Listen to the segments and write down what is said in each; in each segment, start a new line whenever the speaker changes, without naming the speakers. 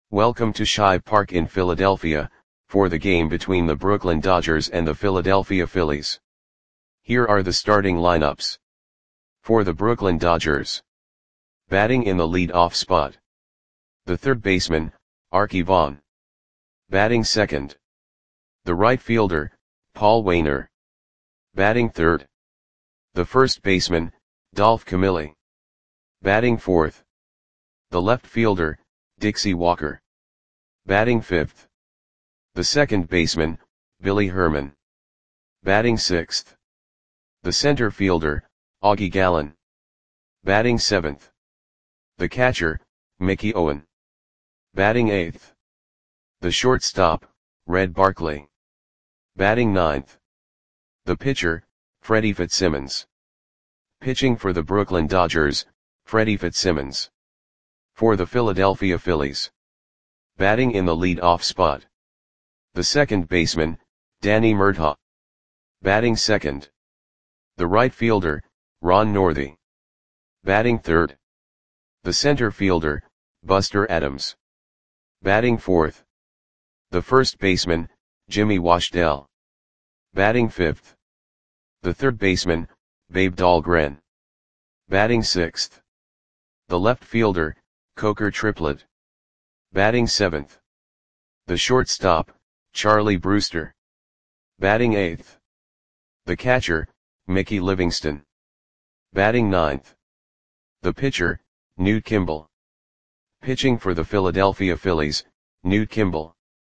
Welcome to Shibe Park in Philadelphia, for the game between the Brooklyn Dodgers and the Philadelphia Phillies. Here are the starting lineups. For the Brooklyn Dodgers. Batting in the lead-off spot. The third baseman, Arky Vaughan. Batting second. The right fielder, Paul Waner. Batting third. The first baseman, Dolph Camilli. Batting fourth. The left fielder, Dixie Walker. Batting fifth. The second baseman, Billy Herman. Batting sixth. The center fielder, Augie Gallen. Batting seventh. The catcher, Mickey Owen. Batting eighth. The shortstop, Red Barkley. Batting ninth. The pitcher, Freddie Fitzsimmons. Pitching for the Brooklyn Dodgers, Freddie Fitzsimmons. For the Philadelphia Phillies. Batting in the lead-off spot. The second baseman, Danny Murtaugh. Batting second. The right fielder, Ron Northey. Batting third. The center fielder, Buster Adams. Batting fourth. The first baseman, Jimmy Washdell. Batting fifth. The third baseman, Babe Dahlgren. Batting sixth. The left fielder, Coker Triplett. Batting seventh. The shortstop, Charlie Brewster. Batting eighth. The catcher, Mickey Livingston. Batting ninth. The pitcher, Newt Kimball. Pitching for the Philadelphia Phillies, Newt Kimball.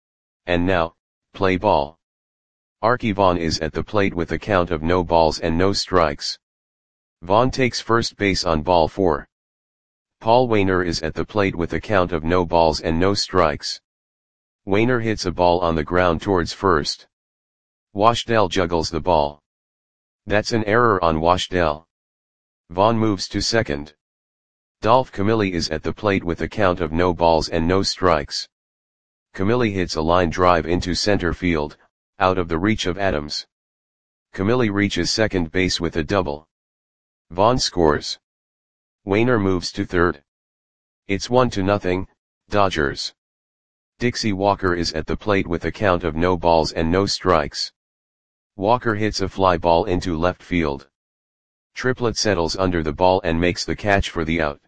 And now, play ball. Arky Vaughan is at the plate with a count of no balls and no strikes. Vaughan takes first base on ball 4. Paul Waner is at the plate with a count of no balls and no strikes. Waner hits a ball on the ground towards first. Washdell juggles the ball. That's an error on Washdell. Vaughan moves to second. Dolph Camilli is at the plate with a count of no balls and no strikes. Camilli hits a line drive into center field, out of the reach of Adams. Camilli reaches second base with a double. Vaughan scores. Waner moves to third. It's 1-0, Dodgers. Dixie Walker is at the plate with a count of no balls and no strikes. Walker hits a fly ball into left field. Triplett settles under the ball and makes the catch for the out.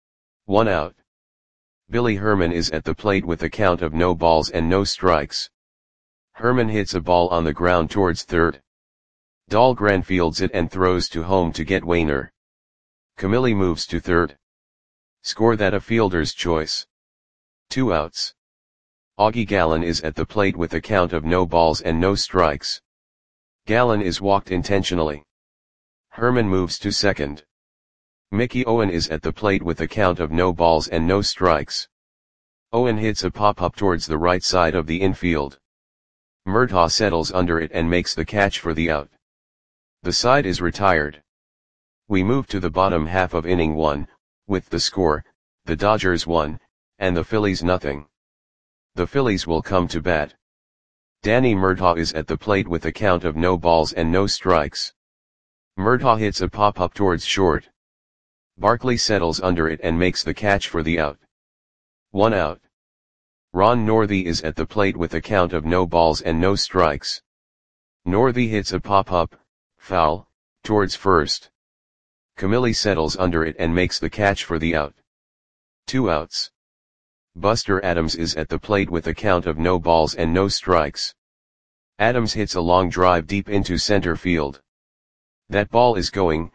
1 out. Billy Herman is at the plate with a count of no balls and no strikes. Herman hits a ball on the ground towards third. Dahlgren fields it and throws to home to get Waner. Camilli moves to third. Score that a fielder's choice. 2 outs. Augie Gallen is at the plate with a count of no balls and no strikes. Gallen is walked intentionally. Herman moves to second. Mickey Owen is at the plate with a count of no balls and no strikes. Owen hits a pop-up towards the right side of the infield. Murtaugh settles under it and makes the catch for the out. The side is retired. We move to the bottom half of inning 1, with the score, the Dodgers 1, and the Phillies 0. The Phillies will come to bat. Danny Murtaugh is at the plate with a count of no balls and no strikes. Murtaugh hits a pop-up towards short. Barkley settles under it and makes the catch for the out. 1 out. Ron Northey is at the plate with a count of no balls and no strikes. Northey hits a pop-up, foul, towards first. Camilli settles under it and makes the catch for the out. 2 outs. Buster Adams is at the plate with a count of no balls and no strikes. Adams hits a long drive deep into center field. That ball is gone.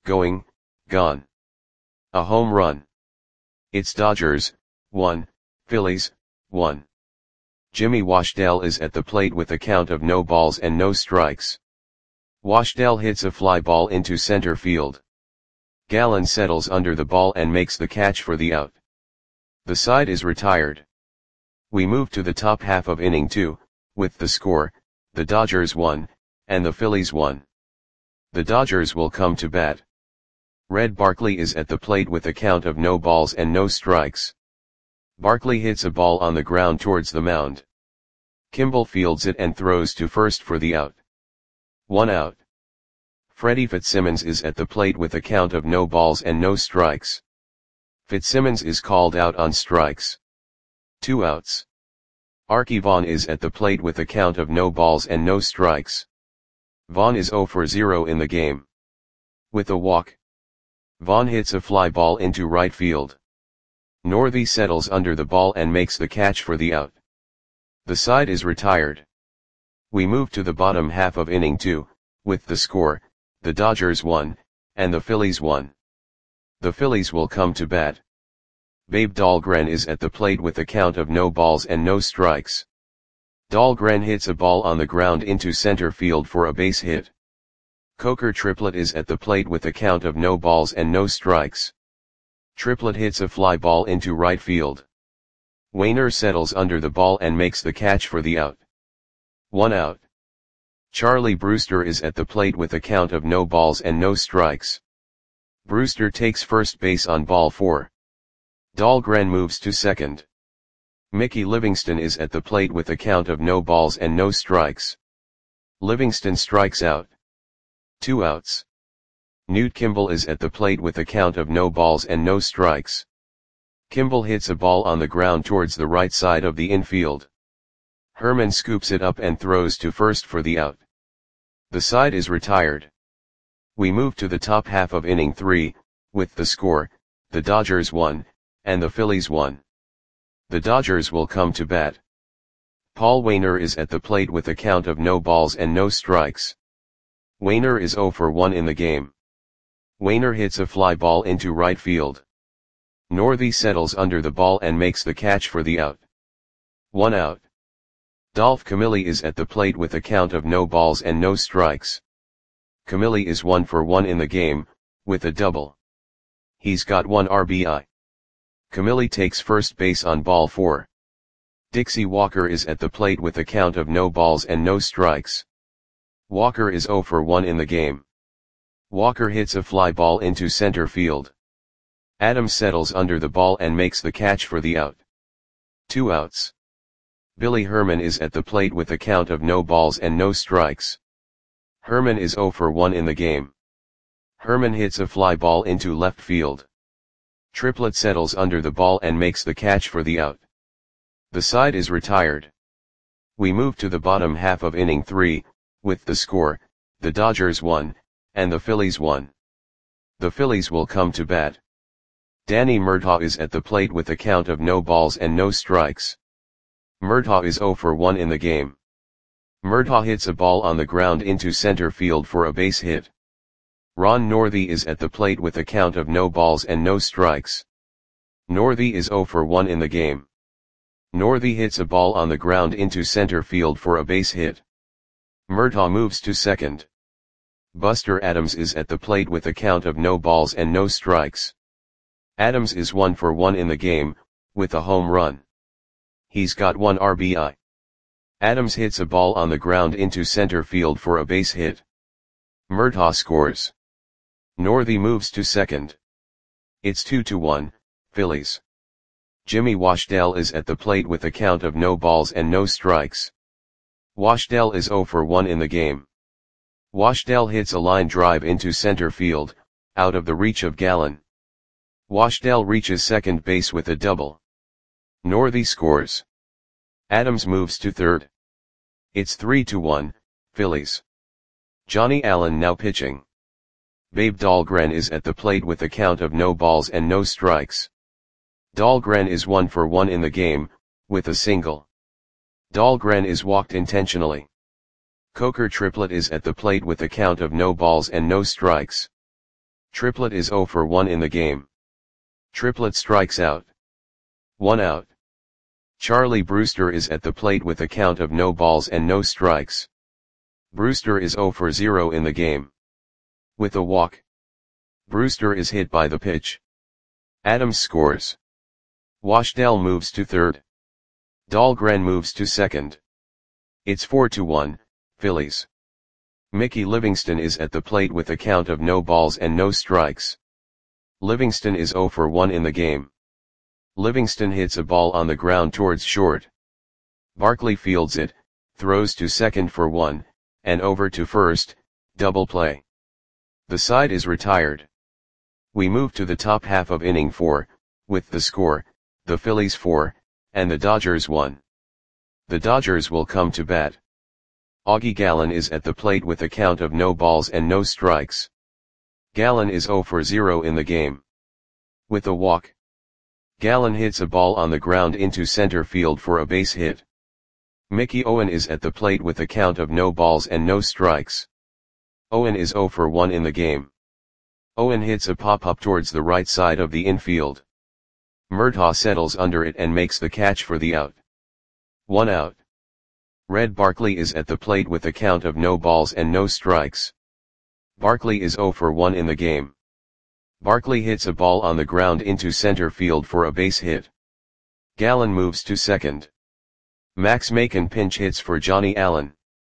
A home run. It's Dodgers 1, Phillies 1. Jimmy Washdell is at the plate with a count of no balls and no strikes. Washdell hits a fly ball into center field. Gallen settles under the ball and makes the catch for the out. The side is retired. We move to the top half of inning 2, with the score, the Dodgers 1, and the Phillies 1. The Dodgers will come to bat. Red Barkley is at the plate with a count of no balls and no strikes. Barkley hits a ball on the ground towards the mound. Kimball fields it and throws to first for the out. 1 out. Freddie Fitzsimmons is at the plate with a count of no balls and no strikes. Fitzsimmons is called out on strikes. 2 outs. Arky Vaughan is at the plate with a count of no balls and no strikes. Vaughan is 0 for 0 in the game. With a walk, Vaughan hits a fly ball into right field. Northey settles under the ball and makes the catch for the out. The side is retired. We move to the bottom half of inning 2, with the score, the Dodgers 1, and the Phillies 1. The Phillies will come to bat. Babe Dahlgren is at the plate with a count of no balls and no strikes. Dahlgren hits a ball on the ground into center field for a base hit. Coker Triplett is at the plate with a count of no balls and no strikes. Triplett hits a fly ball into right field. Wainer settles under the ball and makes the catch for the out. 1 out. Charlie Brewster is at the plate with a count of no balls and no strikes. Brewster takes first base on ball 4. Dahlgren moves to second. Mickey Livingston is at the plate with a count of no balls and no strikes. Livingston strikes out. 2 outs. Newt Kimball is at the plate with a count of no balls and no strikes. Kimball hits a ball on the ground towards the right side of the infield. Herman scoops it up and throws to first for the out. The side is retired. We move to the top half of inning 3, with the score, the Dodgers 1, and the Phillies 1. The Dodgers will come to bat. Paul Wainer is at the plate with a count of no balls and no strikes. Wainer is 0 for 1 in the game. Wainer hits a fly ball into right field. Northey settles under the ball and makes the catch for the out. 1 out. Dolph Camilli is at the plate with a count of no balls and no strikes. Camilli is 1 for 1 in the game, with a double. He's got 1 RBI. Camilli takes first base on ball 4. Dixie Walker is at the plate with a count of no balls and no strikes. Walker is 0 for 1 in the game. Walker hits a fly ball into center field. Adams settles under the ball and makes the catch for the out. 2 outs. Billy Herman is at the plate with a count of no balls and no strikes. Herman is 0 for 1 in the game. Herman hits a fly ball into left field. Triplett settles under the ball and makes the catch for the out. The side is retired. We move to the bottom half of inning 3, with the score, the Dodgers 1, and the Phillies 1. The Phillies will come to bat. Danny Murtaugh is at the plate with a count of no balls and no strikes. Murtaugh is 0 for 1 in the game. Murtaugh hits a ball on the ground into center field for a base hit. Ron Northey is at the plate with a count of no balls and no strikes. Northey is 0 for 1 in the game. Northey hits a ball on the ground into center field for a base hit. Murtaugh moves to second. Buster Adams is at the plate with a count of no balls and no strikes. Adams is 1 for 1 in the game, with a home run. He's got 1 RBI. Adams hits a ball on the ground into center field for a base hit. Murtaugh scores. Northey moves to second. It's 2-1, Phillies. Jimmy Washdale is at the plate with a count of no balls and no strikes. Washdale is 0 for 1 in the game. Washdale hits a line drive into center field, out of the reach of Gallen. Washdale reaches second base with a double. Northey scores. Adams moves to third. It's 3-1, Phillies. Johnny Allen now pitching. Babe Dahlgren is at the plate with a count of no balls and no strikes. Dahlgren is 1 for 1 in the game, with a single. Dahlgren is walked intentionally. Coker Triplett is at the plate with a count of no balls and no strikes. Triplett is 0 for 1 in the game. Triplett strikes out. 1 out. Charlie Brewster is at the plate with a count of no balls and no strikes. Brewster is 0 for 0 in the game. With a walk, Brewster is hit by the pitch. Adams scores. Washdale moves to third. Dahlgren moves to second. It's 4-1, Phillies. Mickey Livingston is at the plate with a count of no balls and no strikes. Livingston is 0 for 1 in the game. Livingston hits a ball on the ground towards short. Barkley fields it, throws to second for 1, and over to first, double play. The side is retired. We move to the top half of inning 4, with the score, the Phillies 4, and the Dodgers won. The Dodgers will come to bat. Augie Gallen is at the plate with a count of no balls and no strikes. Gallen is 0 for 0 in the game. With a walk. Gallen hits a ball on the ground into center field for a base hit. Mickey Owen is at the plate with a count of no balls and no strikes. Owen is 0 for 1 in the game. Owen hits a pop-up towards the right side of the infield. Murtaugh settles under it and makes the catch for the out. 1 out. Red Barkley is at the plate with a count of no balls and no strikes. Barkley is 0 for 1 in the game. Barkley hits a ball on the ground into center field for a base hit. Gallen moves to second. Max Macon pinch hits for Johnny Allen.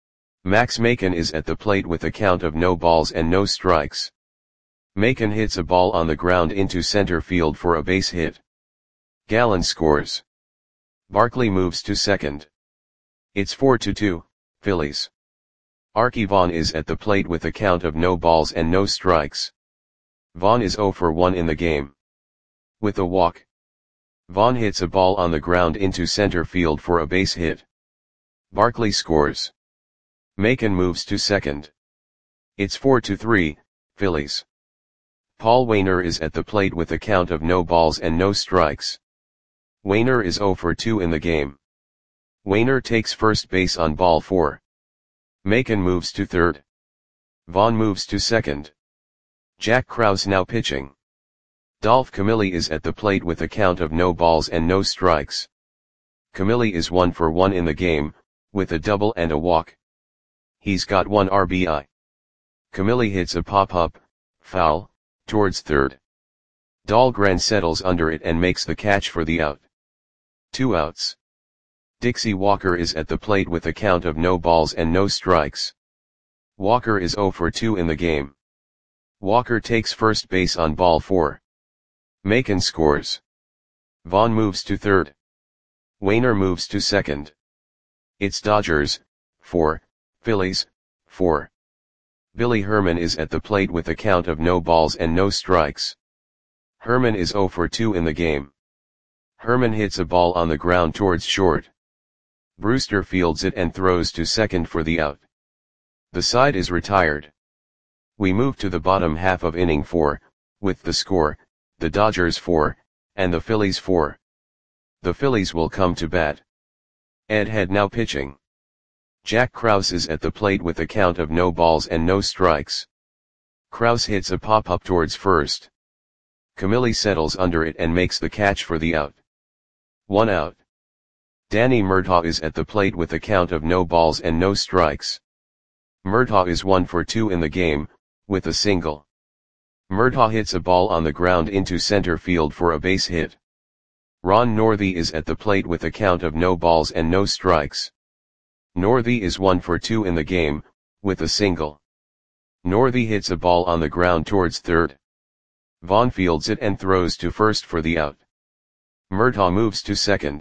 Max Macon is at the plate with a count of no balls and no strikes. Macon hits a ball on the ground into center field for a base hit. Gallen scores. Barkley moves to second. It's 4-2, Phillies. Arky Vaughan is at the plate with a count of no balls and no strikes. Vaughan is 0 for 1 in the game. With a walk. Vaughan hits a ball on the ground into center field for a base hit. Barkley scores. Macon moves to second. It's 4-3, Phillies. Paul Waner is at the plate with a count of no balls and no strikes. Waner is 0 for 2 in the game. Waner takes first base on ball 4. Macon moves to third. Vaughan moves to second. Jack Krause now pitching. Dolph Camilli is at the plate with a count of no balls and no strikes. Camilli is 1 for 1 in the game, with a double and a walk. He's got 1 RBI. Camilli hits a pop-up, foul, towards third. Dahlgren settles under it and makes the catch for the out. 2 outs. Dixie Walker is at the plate with a count of no balls and no strikes. Walker is 0 for 2 in the game. Walker takes first base on ball 4. Macon scores. Vaughan moves to third. Waner moves to second. It's Dodgers, 4, Phillies, 4. Billy Herman is at the plate with a count of no balls and no strikes. Herman is 0 for 2 in the game. Herman hits a ball on the ground towards short. Brewster fields it and throws to second for the out. The side is retired. We move to the bottom half of inning 4, with the score, the Dodgers 4, and the Phillies 4. The Phillies will come to bat. Ed Head now pitching. Jack Krause is at the plate with a count of no balls and no strikes. Krause hits a pop-up towards first. Camilli settles under it and makes the catch for the out. 1 out. Danny Murtaugh is at the plate with a count of no balls and no strikes. Murtaugh is 1 for 2 in the game, with a single. Murtaugh hits a ball on the ground into center field for a base hit. Ron Northey is at the plate with a count of no balls and no strikes. Northey is 1 for 2 in the game, with a single. Northey hits a ball on the ground towards third. Vaughan fields it and throws to first for the out. Murtaugh moves to second.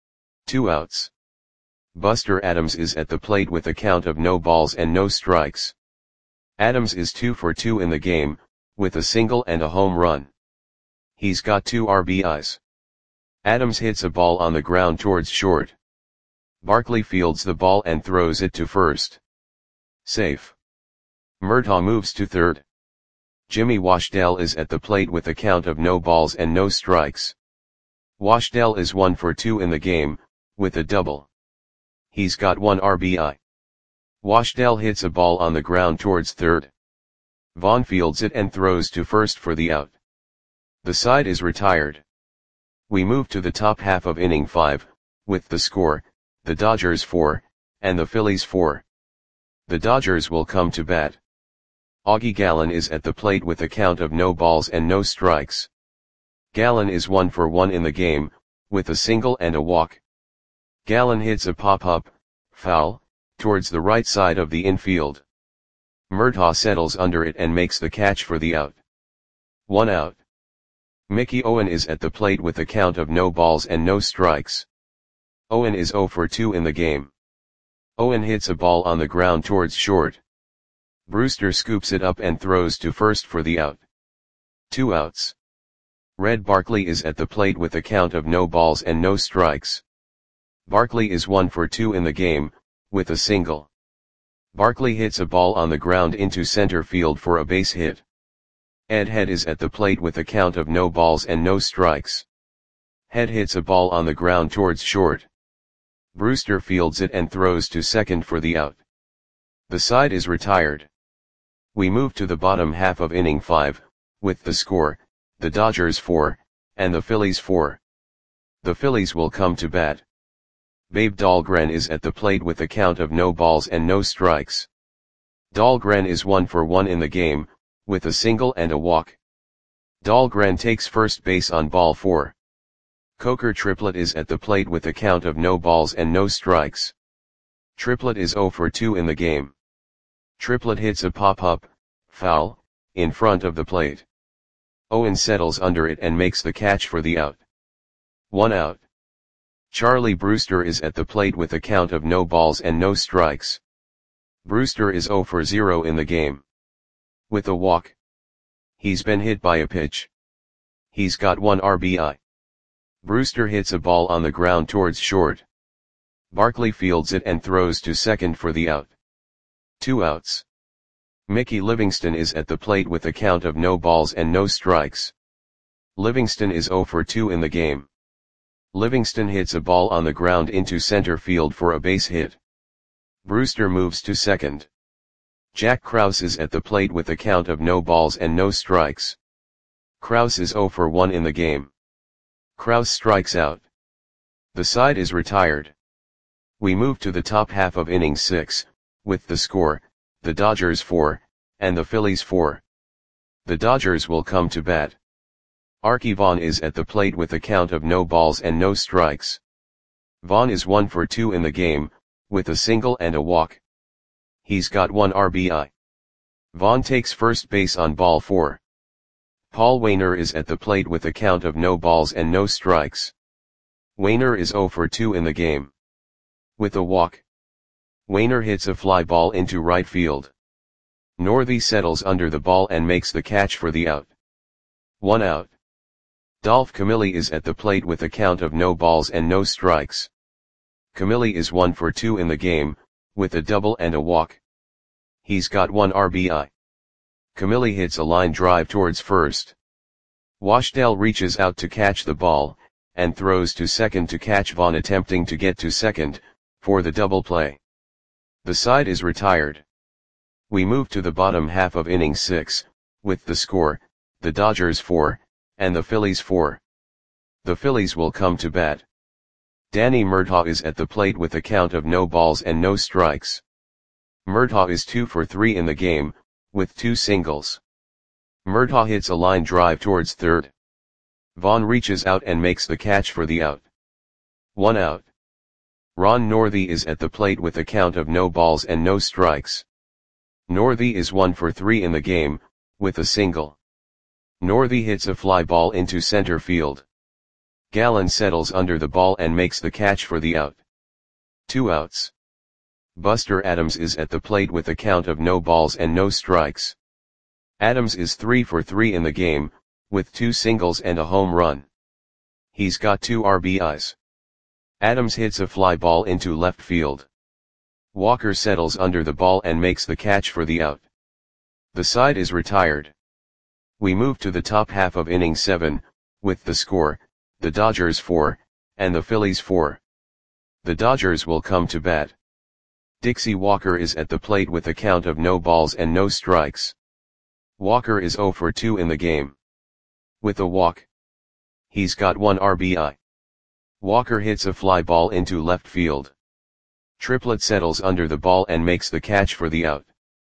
2 outs. Buster Adams is at the plate with a count of no balls and no strikes. Adams is 2 for 2 in the game, with a single and a home run. He's got 2 RBIs. Adams hits a ball on the ground towards short. Barkley fields the ball and throws it to first. Safe. Murtaugh moves to third. Jimmy Washdell is at the plate with a count of no balls and no strikes. Washdell is 1 for 2 in the game, with a double. He's got 1 RBI. Washdell hits a ball on the ground towards third. Vaughan fields it and throws to first for the out. The side is retired. We move to the top half of inning 5, with the score, the Dodgers 4, and the Phillies 4. The Dodgers will come to bat. Augie Gallen is at the plate with a count of no balls and no strikes. Gallen is 1 for 1 in the game, with a single and a walk. Gallen hits a pop-up, foul, towards the right side of the infield. Murtaugh settles under it and makes the catch for the out. 1 out. Mickey Owen is at the plate with a count of no balls and no strikes. Owen is 0 for 2 in the game. Owen hits a ball on the ground towards short. Brewster scoops it up and throws to first for the out. 2 outs. Red Barkley is at the plate with a count of no balls and no strikes. Barkley is 1 for 2 in the game, with a single. Barkley hits a ball on the ground into center field for a base hit. Ed Head is at the plate with a count of no balls and no strikes. Head hits a ball on the ground towards short. Brewster fields it and throws to second for the out. The side is retired. We move to the bottom half of inning 5, with the score, the Dodgers 4, and the Phillies 4. The Phillies will come to bat. Babe Dahlgren is at the plate with a count of no balls and no strikes. Dahlgren is 1 for 1 in the game, with a single and a walk. Dahlgren takes first base on ball 4. Coker Triplett is at the plate with a count of no balls and no strikes. Triplett is 0 for 2 in the game. Triplett hits a pop-up, foul, in front of the plate. Owen settles under it and makes the catch for the out. 1 out. Charlie Brewster is at the plate with a count of no balls and no strikes. Brewster is 0 for 0 in the game. With a walk. He's been hit by a pitch. He's got 1 RBI. Brewster hits a ball on the ground towards short. Barkley fields it and throws to second for the out. 2 outs. Mickey Livingston is at the plate with a count of no balls and no strikes. Livingston is 0 for 2 in the game. Livingston hits a ball on the ground into center field for a base hit. Brewster moves to second. Jack Krause is at the plate with a count of no balls and no strikes. Krause is 0 for 1 in the game. Krause strikes out. The side is retired. We move to the top half of inning 6, with the score, the Dodgers 4, and the Phillies 4. The Dodgers will come to bat. Arky Vaughan is at the plate with a count of no balls and no strikes. Vaughan is 1 for 2 in the game, with a single and a walk. He's got 1 RBI. Vaughan takes first base on ball 4. Paul Waner is at the plate with a count of no balls and no strikes. Waner is 0 for 2 in the game. With a walk. Waner hits a fly ball into right field. Northey settles under the ball and makes the catch for the out. 1 out. Dolph Camilli is at the plate with a count of no balls and no strikes. Camilli is 1 for 2 in the game, with a double and a walk. He's got 1 RBI. Camilli hits a line drive towards first. Washdale reaches out to catch the ball, and throws to second to catch Vaughan attempting to get to second, for the double play. The side is retired. We move to the bottom half of inning 6, with the score, the Dodgers 4, and the Phillies 4. The Phillies will come to bat. Danny Murtaugh is at the plate with a count of no balls and no strikes. Murtaugh is 2 for 3 in the game, with 2 singles. Murtaugh hits a line drive towards third. Vaughan reaches out and makes the catch for the out. 1 out. Ron Northey is at the plate with a count of no balls and no strikes. Northey is 1 for 3 in the game, with a single. Northey hits a fly ball into center field. Gallen settles under the ball and makes the catch for the out. 2 outs. Buster Adams is at the plate with a count of no balls and no strikes. Adams is 3 for 3 in the game, with 2 singles and a home run. He's got 2 RBIs. Adams hits a fly ball into left field. Walker settles under the ball and makes the catch for the out. The side is retired. We move to the top half of inning 7, with the score, the Dodgers 4, and the Phillies 4. The Dodgers will come to bat. Dixie Walker is at the plate with a count of no balls and no strikes. Walker is 0 for 2 in the game. With a walk. He's got 1 RBI. Walker hits a fly ball into left field. Triplett settles under the ball and makes the catch for the out.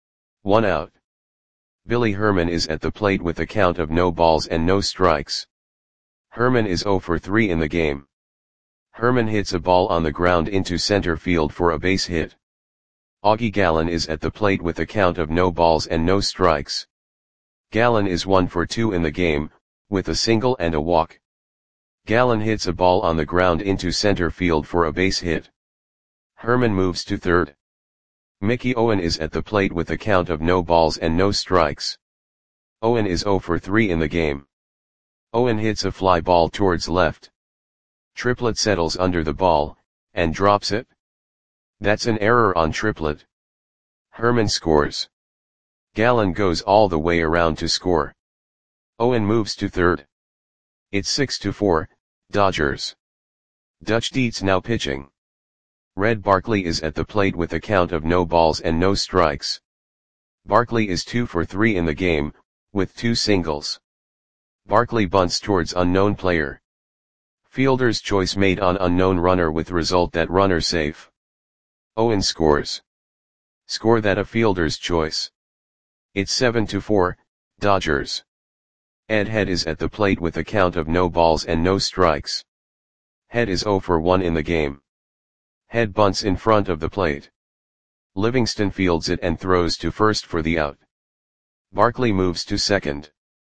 1 out. Billy Herman is at the plate with a count of no balls and no strikes. Herman is 0 for 3 in the game. Herman hits a ball on the ground into center field for a base hit. Augie Gallen is at the plate with a count of no balls and no strikes. Gallen is 1 for 2 in the game, with a single and a walk. Gallen hits a ball on the ground into center field for a base hit. Herman moves to third. Mickey Owen is at the plate with a count of no balls and no strikes. Owen is 0 for 3 in the game. Owen hits a fly ball towards left. Triplet settles under the ball, and drops it. That's an error on Triplet. Herman scores. Gallen goes all the way around to score. Owen moves to third. It's 6-4, Dodgers. Dutch Dietz now pitching. Red Barkley is at the plate with a count of no balls and no strikes. Barkley is 2 for 3 in the game, with 2 singles. Barkley bunts towards unknown player. Fielder's choice made on unknown runner with result that runner safe. Owen scores. Score that a fielder's choice. It's 7-4, Dodgers. Ed Head is at the plate with a count of no balls and no strikes. Head is 0 for 1 in the game. Head bunts in front of the plate. Livingston fields it and throws to first for the out. Barkley moves to second.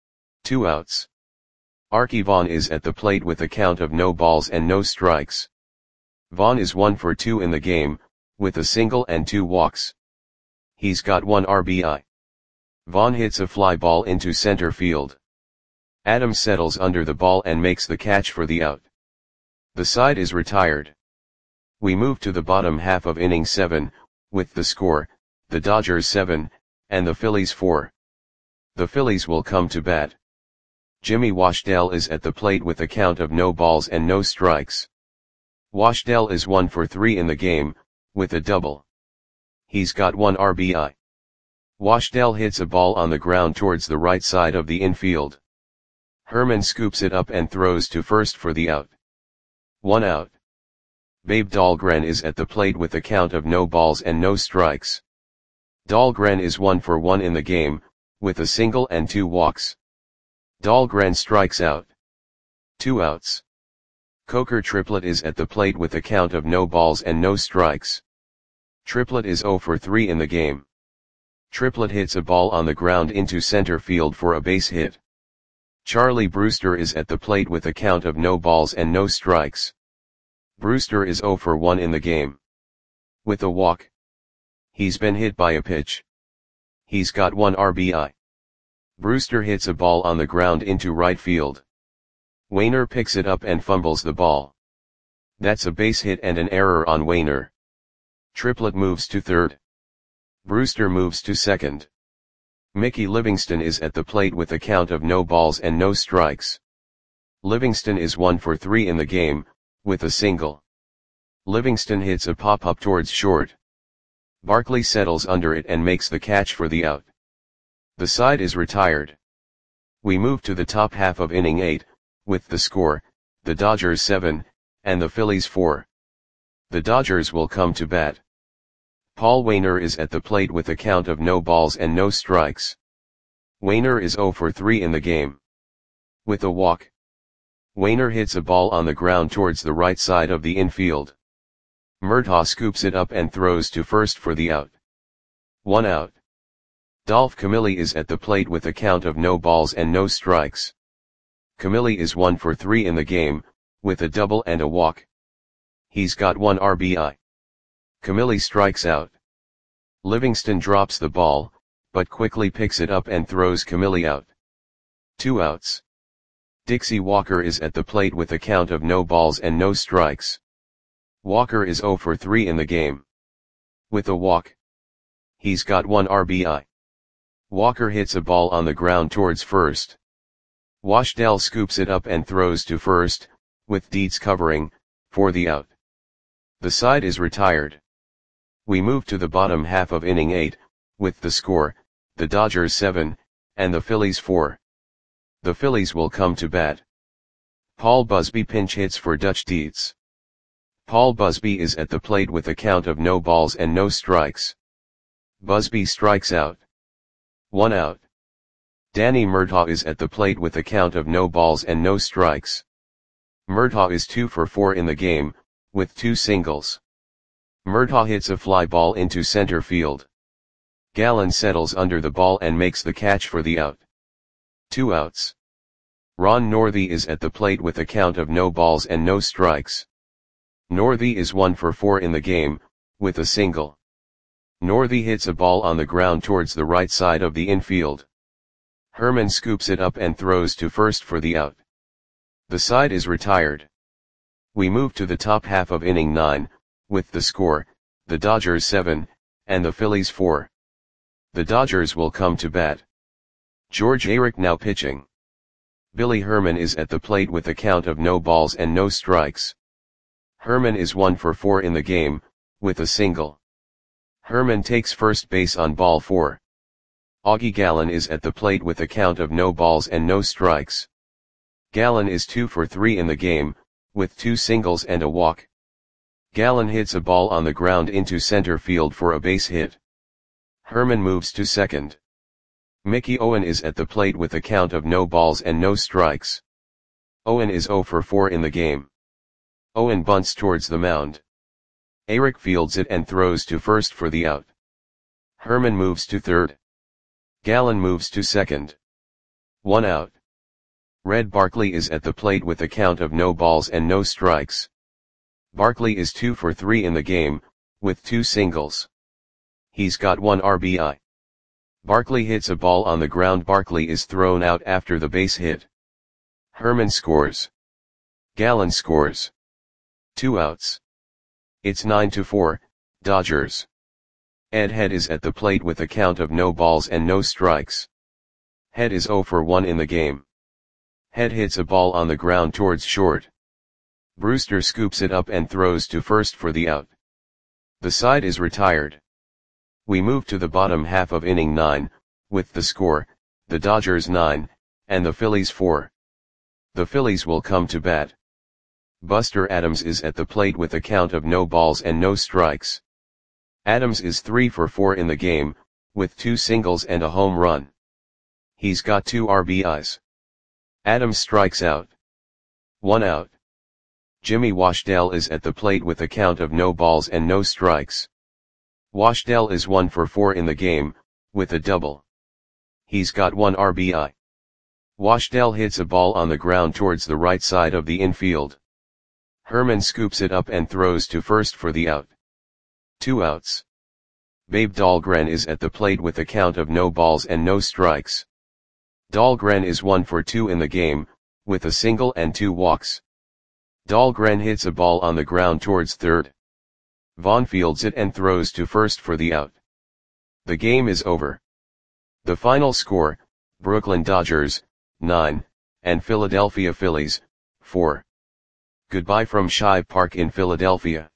2 outs. Archie Vaughn is at the plate with a count of no balls and no strikes. Vaughn is 1 for 2 in the game, with a single and 2 walks. He's got 1 RBI. Vaughn hits a fly ball into center field. Adams settles under the ball and makes the catch for the out. The side is retired. We move to the bottom half of inning 7, with the score, the Dodgers 7, and the Phillies 4. The Phillies will come to bat. Jimmy Washdale is at the plate with a count of no balls and no strikes. Washdale is 1 for 3 in the game, with a double. He's got 1 RBI. Washdale hits a ball on the ground towards the right side of the infield. Herman scoops it up and throws to first for the out. 1 out. Babe Dahlgren is at the plate with a count of no balls and no strikes. Dahlgren is 1 for 1 in the game, with a single and 2 walks. Dahlgren strikes out. 2 outs. Coker Triplet is at the plate with a count of no balls and no strikes. Triplet is 0 for 3 in the game. Triplet hits a ball on the ground into center field for a base hit. Charlie Brewster is at the plate with a count of no balls and no strikes. Brewster is 0 for 1 in the game. With a walk. He's been hit by a pitch. He's got 1 RBI. Brewster hits a ball on the ground into right field. Wainer picks it up and fumbles the ball. That's a base hit and an error on Wainer. Triplet moves to third. Brewster moves to second. Mickey Livingston is at the plate with a count of no balls and no strikes. Livingston is 1 for 3 in the game, with a single. Livingston hits a pop-up towards short. Barkley settles under it and makes the catch for the out. The side is retired. We move to the top half of inning 8, with the score, the Dodgers 7, and the Phillies 4. The Dodgers will come to bat. Paul Wainer is at the plate with a count of no balls and no strikes. Wainer is 0 for 3 in the game. With a walk. Wainer hits a ball on the ground towards the right side of the infield. Murtaugh scoops it up and throws to first for the out. 1 out. Dolph Camilli is at the plate with a count of no balls and no strikes. Camilli is 1 for 3 in the game, with a double and a walk. He's got 1 RBI. Camilli strikes out. Livingston drops the ball, but quickly picks it up and throws Camilli out. 2 outs. Dixie Walker is at the plate with a count of no balls and no strikes. Walker is 0 for 3 in the game. With a walk. He's got 1 RBI. Walker hits a ball on the ground towards first. Washdale scoops it up and throws to first, with Dietz covering, for the out. The side is retired. We move to the bottom half of inning 8, with the score, the Dodgers 7, and the Phillies 4. The Phillies will come to bat. Paul Busby pinch hits for Dutch Dietz. Paul Busby is at the plate with a count of no balls and no strikes. Busby strikes out. 1 out. Danny Murtaugh is at the plate with a count of no balls and no strikes. Murtaugh is 2 for 4 in the game, with 2 singles. Murtaugh hits a fly ball into center field. Gallen settles under the ball and makes the catch for the out. 2 outs. Ron Northey is at the plate with a count of no balls and no strikes. Northey is 1 for 4 in the game, with a single. Northey hits a ball on the ground towards the right side of the infield. Herman scoops it up and throws to first for the out. The side is retired. We move to the top half of inning 9, with the score, the Dodgers 7, and the Phillies 4. The Dodgers will come to bat. George Arick now pitching. Billy Herman is at the plate with a count of no balls and no strikes. Herman is 1 for 4 in the game, with a single. Herman takes first base on ball 4. Augie Gallen is at the plate with a count of no balls and no strikes. Gallen is 2 for 3 in the game, with 2 singles and a walk. Gallen hits a ball on the ground into center field for a base hit. Herman moves to second. Mickey Owen is at the plate with a count of no balls and no strikes. Owen is 0 for 4 in the game. Owen bunts towards the mound. Arick fields it and throws to first for the out. Herman moves to third. Gallen moves to second. 1 out. Red Barkley is at the plate with a count of no balls and no strikes. Barkley is 2 for 3 in the game, with 2 singles. He's got 1 RBI. Barkley hits a ball on the ground. Barkley is thrown out after the base hit. Herman scores. Gallen scores. 2 outs. It's 9-4, Dodgers. Ed Head is at the plate with a count of no balls and no strikes. Head is 0 for 1 in the game. Head hits a ball on the ground towards short. Brewster scoops it up and throws to first for the out. The side is retired. We move to the bottom half of inning 9, with the score, the Dodgers 9, and the Phillies 4. The Phillies will come to bat. Buster Adams is at the plate with a count of no balls and no strikes. Adams is 3 for 4 in the game, with 2 singles and a home run. He's got 2 RBIs. Adams strikes out. 1 out. Jimmy Washdale is at the plate with a count of no balls and no strikes. Washdale is 1 for 4 in the game, with a double. He's got 1 RBI. Washdale hits a ball on the ground towards the right side of the infield. Herman scoops it up and throws to first for the out. 2 outs. Babe Dahlgren is at the plate with a count of no balls and no strikes. Dahlgren is 1 for 2 in the game, with a single and 2 walks. Dahlgren hits a ball on the ground towards third. Vaughn fields it and throws to first for the out. The game is over. The final score, Brooklyn Dodgers, 9, and Philadelphia Phillies, 4. Goodbye from Shibe Park in Philadelphia.